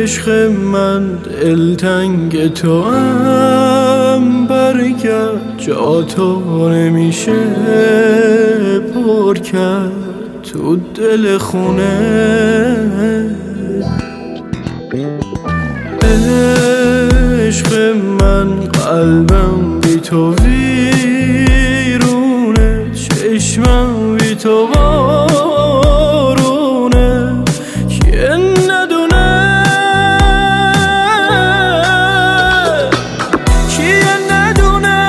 عشق من دلتنگ تو هم، برگرد جا تو نمیشه پر کرد تو دل خونه. عشق من قلبم بی تو ویرونه، چشمم بی تو بارونه، که ندونه کیه ندونه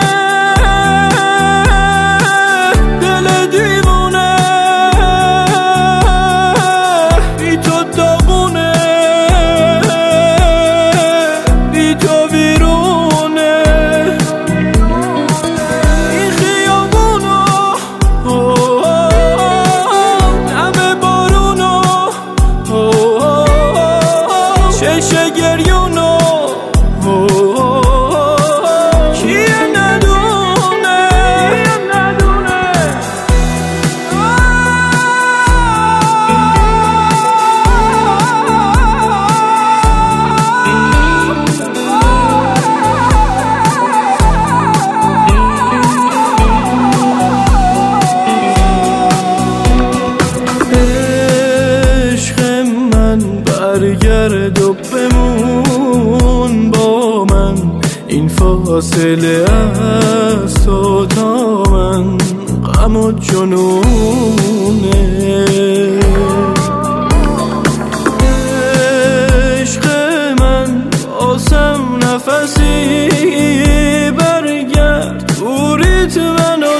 دل دیوونه بی تو داغونه، بی تو ویرونه. این خیابونو دم بارونو چشم گریونو کیه ندونه عشق من برگرد و بمون با من، این فاصله از تو تا من غم و جنونه. عشق من آسم نفسی برگرد، بوریت منو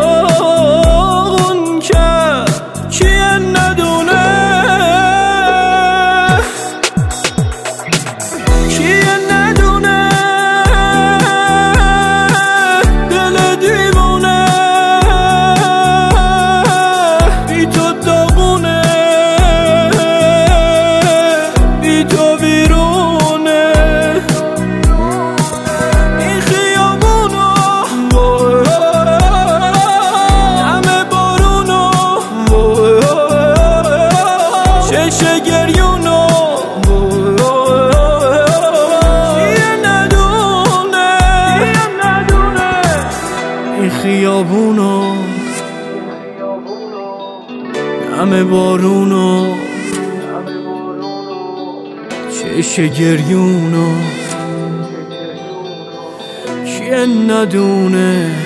داغون کرد، کیه ندونه کیه ندونه دل دیوونه بی تو داغونه، بی تو ویرونه. این خیابونو همه بارونو چشم گریونو این خیابونو همه بارونو چشم گریونو کیه ندونه.